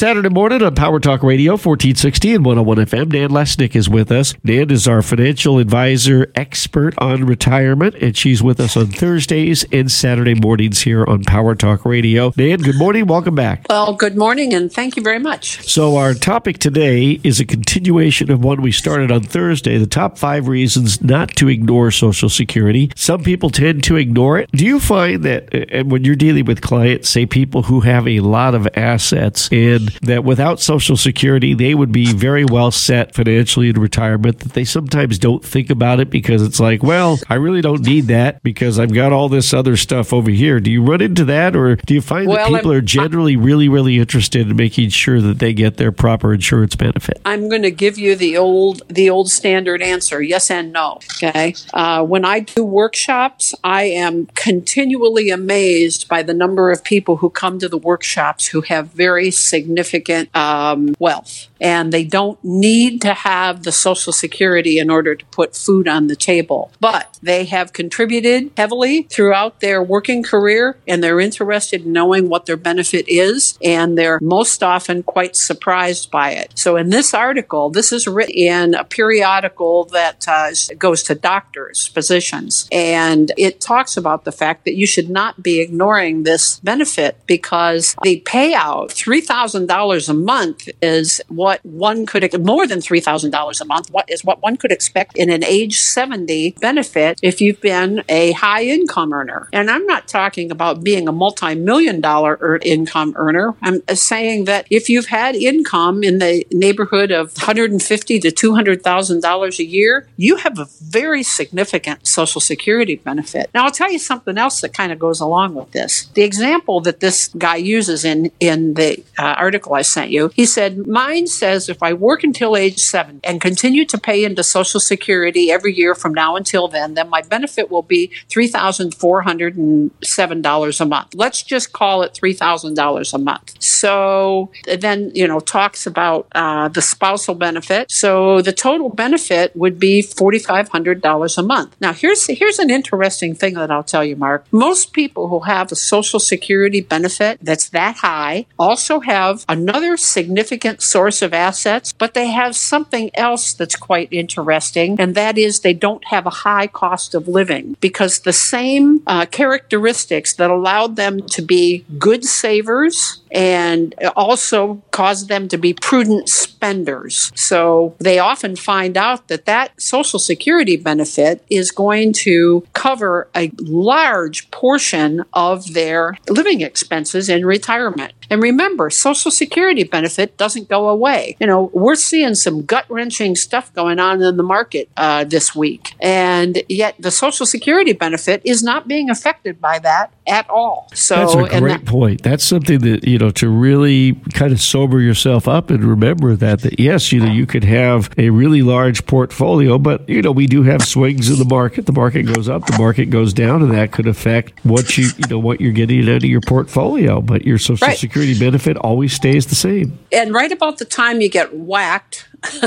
Saturday morning on Power Talk Radio, 1460 and 101 FM. Nan Lesnick is with us. Nan is our financial advisor expert on retirement, and she's with us on Thursdays and Saturday mornings here on Power Talk Radio. Nan, good morning. Welcome back. Well, good morning, and thank you very much. So our topic today is a continuation of one we started on Thursday, the top 5 reasons not to ignore Social Security. Some people tend to ignore it. Do you find that, and when you're dealing with clients, say people who have a lot of assets, and that without Social Security, they would be very well set financially in retirement, that they sometimes don't think about it because it's like, well, I really don't need that because I've got all this other stuff over here. Do you run into that, or do you find that people are generally really interested in making sure that they get their proper insurance benefit? I'm going to give you the old standard answer, yes and no. Okay. When I do workshops, I am continually amazed by the number of people who come to the workshops who have very significant wealth, and they don't need to have the Social Security in order to put food on the table, but they have contributed heavily throughout their working career, and they're interested in knowing what their benefit is, and they're most often quite surprised by it. So in this article, this is written in a periodical that goes to doctors, physicians, and it talks about the fact that you should not be ignoring this benefit because the payout, $3,000 a month, is what one could, more than $3,000 a month, what one could expect in an age 70 benefit if you've been a high income earner. And I'm not talking about being a multi-million-dollar income earner. I'm saying that if you've had income in the neighborhood of $150,000 to $200,000 a year, you have a very significant Social Security benefit. Now, I'll tell you something else that kind of goes along with this. The example that this guy uses in the article I sent you, he said, mine says if I work until age 7 and continue to pay into Social Security every year from now until then my benefit will be $3,407 a month. Let's just call it $3,000 a month. So then, talks about the spousal benefit. So the total benefit would be $4,500 a month. Now, here's an interesting thing that I'll tell you, Mark. Most people who have a Social Security benefit that's that high also have another significant source of assets, but they have something else that's quite interesting, and that is they don't have a high cost of living because the same characteristics that allowed them to be good savers and also caused them to be prudent spenders. So they often find out that Social Security benefit is going to cover a large portion of their living expenses in retirement. And remember, Social Security benefit doesn't go away. We're seeing some gut-wrenching stuff going on in the market this week. And yet the Social Security benefit is not being affected by that at all. So that's a great point. That's something that, to really kind of sober yourself up and remember that yes, you could have a really large portfolio, but, we do have swings in the market. The market goes up, the market goes down, and that could affect what you're getting out of your portfolio. But your Social Security benefit always stays the same. And right about the time you get whacked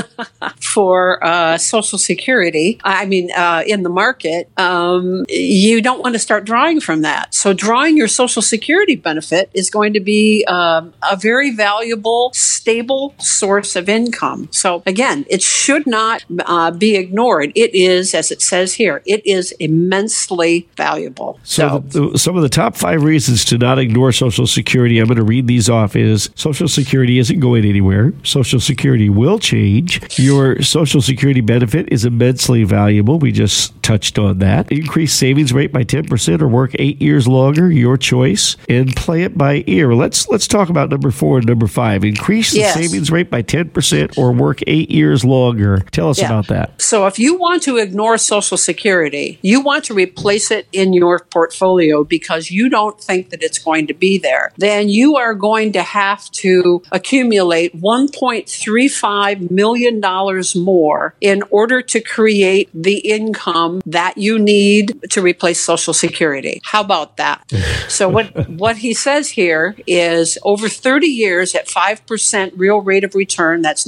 for Social Security, in the market, you don't want to start drawing from that. So drawing your Social Security benefit is going to be a very valuable, stable source of income. So again, it should not be ignored. It is, as it says here, it is immensely valuable. So some of the top 5 reasons to not ignore Social Security, I'm going to read these off, is Social Security isn't going anywhere. Social Security will change. Your Social Security benefit is immensely valuable. We just touched on that. Increase savings rate by 10% or work 8 years longer, your choice, and play it by ear. Let's talk about number 4 and number 5. Increase the savings rate by 10% or work 8 years longer. Tell us about that. So if you want to ignore Social Security, you want to replace it in your portfolio because you don't think that it's going to be there, then you are going to have to accumulate $1.35 million more in order to create the income that you need to replace Social Security. How about that? So what he says here is over 30 years at 5% real rate of return, that's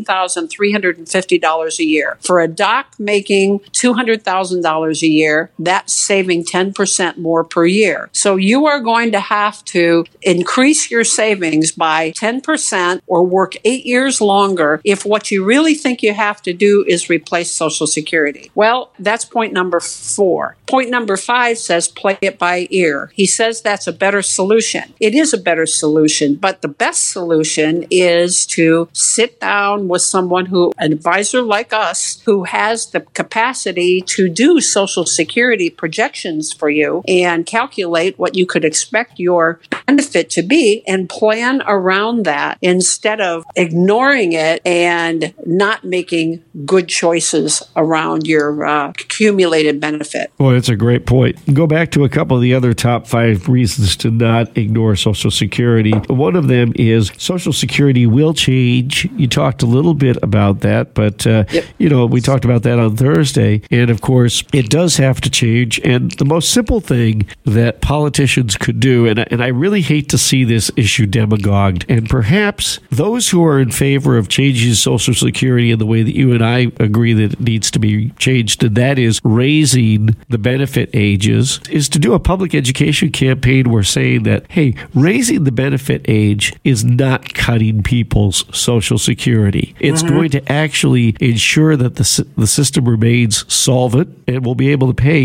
$19,350 a year. For a doc making $200,000 a year, that's saving 10% more per year. So you are going to have to increase your savings by 10% or work 8 years longer if what you really think you have to do is replace Social Security. Well, that's point number 4. Point number 5 says play it by ear. He says that's a better solution. It is a better solution, but the best solution is to sit down with someone an advisor like us, who has the capacity to do Social Security projections for you and calculate what you could expect your benefit to be and plan around that instead of ignoring it and not making good choices around your accumulated benefit. Well, that's a great point. Go back to a couple of the other top 5 reasons to not ignore Social Security. One of them is Social Security will change. You talked a little bit about that, but we talked about that on Thursday. And of course, it does have to change. And the most simple thing that politicians could do, and I really hate to see this issue demagogued, and perhaps those who are in favor of changing Social Security in the way that you and I agree that it needs to be changed, and that is raising the benefit ages, is to do a public education campaign where saying that, hey, raising the benefit age is not cutting people's Social Security. It's going to actually ensure that the system remains solvent and will be able to pay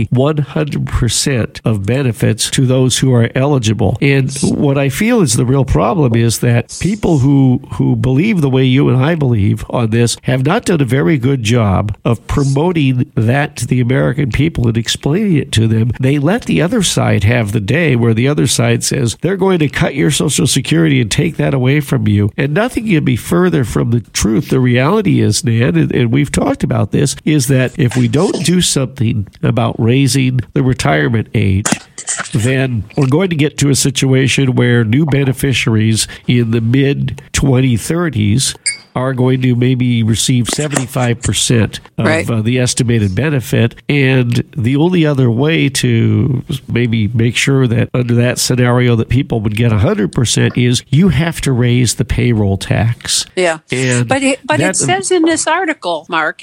100% of benefits to those who are eligible. And what I feel is the real problem is that people who believe the way you and I believe on this have not done a very good job of promoting that to the American people and explaining it to them. They let the other side have the day, where the other side says they're going to cut your Social Security and take that away from you. And nothing can be further from the truth. The reality is, Nan, and we've talked about this, is that if we don't do something about raising the retirement age, then we're going to get to a situation where new beneficiaries in the mid-2030s are going to maybe receive 75% of the estimated benefit. And the only other way to maybe make sure that under that scenario that people would get 100% is you have to raise the payroll tax. Yeah. And but it says in this article, Mark,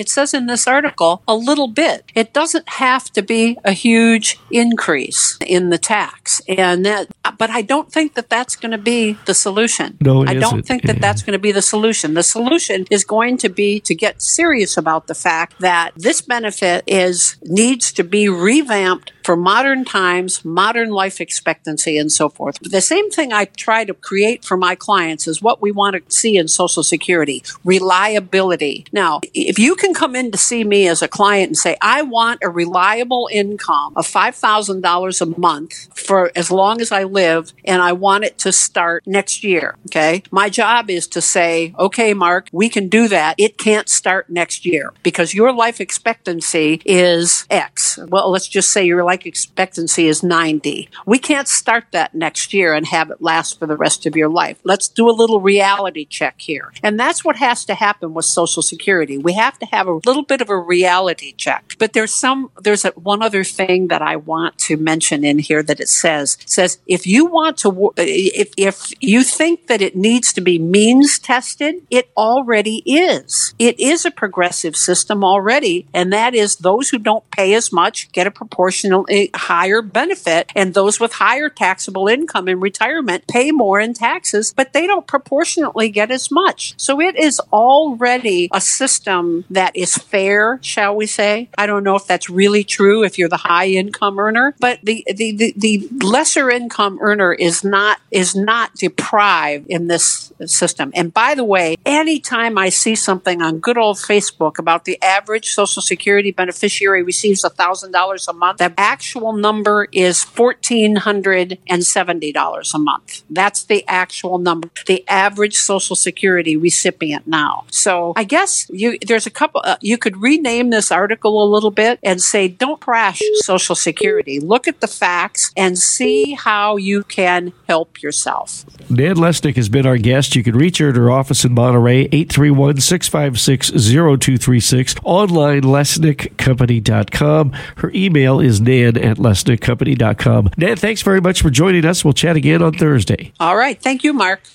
a little bit. It doesn't have to be a huge increase in the tax. But I don't think that that's going to be the solution. No, it I don't isn't. think that that's going to be the solution. The solution is going to be to get serious about the fact that this benefit needs to be revamped for modern times, modern life expectancy, and so forth. The same thing I try to create for my clients is what we want to see in Social Security: reliability. Now, if you can come in to see me as a client and say, I want a reliable income of $5,000 a month for as long as I live, and I want it to start next year, okay? My job is to say, okay, Mark, we can do that. It can't start next year because your life expectancy is X. Well, let's just say your life expectancy is 90. We can't start that next year and have it last for the rest of your life. Let's do a little reality check here. And that's what has to happen with Social Security. We have to have a little bit of a reality check. But there's one other thing that I want to mention in here that it says if you want to, if you think that it needs to be means tested, it already is. It is a progressive system already, and that is those who don't pay as much get a proportional higher benefit, and those with higher taxable income in retirement pay more in taxes, but they don't proportionately get as much. So it is already a system that is fair, shall we say. I don't know if that's really true if you're the high income earner, but the lesser income earner is not deprived in this system. And by the way, anytime I see something on good old Facebook about the average Social Security beneficiary receives $1,000 a month, the actual number is $1,470 a month. That's the actual number, the average Social Security recipient now. So I guess there's a couple, you could rename this article a little bit and say, don't trash Social Security. Look at the facts and see how you can help yourself. Nan Lesnick has been our guest. You can reach her at her office in Monterey, 831-656-0236, online, lesnickcompany.com. Her email is nan@lesnickcompany.com. Nan, thanks very much for joining us. We'll chat again on Thursday. All right. Thank you, Mark.